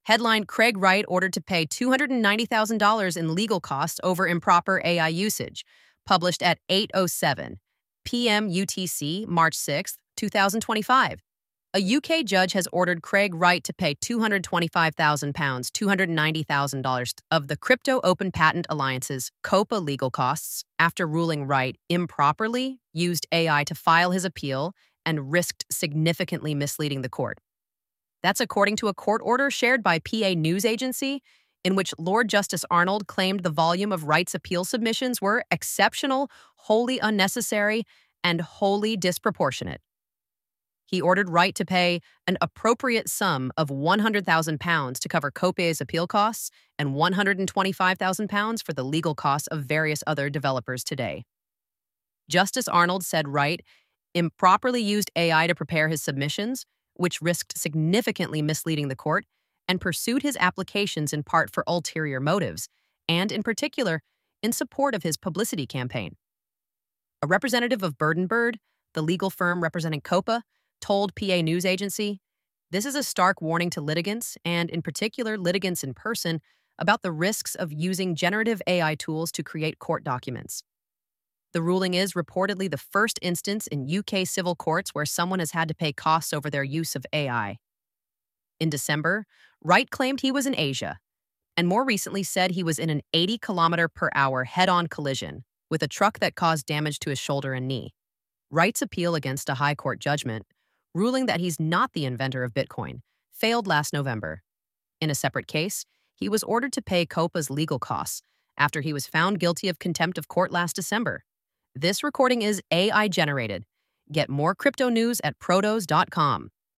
Headline: Craig Wright ordered to pay $290,000 in legal costs over improper AI usage. Published at 8:07 p.m. UTC, March 6, 2025. A UK judge has ordered Craig Wright to pay £225,000, $290,000 of the Crypto Open Patent Alliance's COPA legal costs after ruling Wright improperly used AI to file his appeal and risked significantly misleading the court. That's according to a court order shared by PA News Agency, in which Lord Justice Arnold claimed the volume of Wright's appeal submissions were exceptional, wholly unnecessary, and wholly disproportionate. He ordered Wright to pay an appropriate sum of £100,000 to cover COPA's appeal costs and £125,000 for the legal costs of various other developers today. Justice Arnold said Wright improperly used AI to prepare his submissions, which risked significantly misleading the court, and pursued his applications in part for ulterior motives, and in particular, in support of his publicity campaign. A representative of Bird & Bird, the legal firm representing COPA, told PA News Agency, "This is a stark warning to litigants, and in particular litigants in person, about the risks of using generative AI tools to create court documents." The ruling is reportedly the first instance in UK civil courts where someone has had to pay costs over their use of AI. In December, Wright claimed he was in Asia, and more recently said he was in an 80-kilometer-per-hour head-on collision with a truck that caused damage to his shoulder and knee. Wright's appeal against a high court judgment, ruling that he's not the inventor of Bitcoin, failed last November. In a separate case, he was ordered to pay COPA's legal costs after he was found guilty of contempt of court last December. This recording is AI-generated. Get more crypto news at protos.com.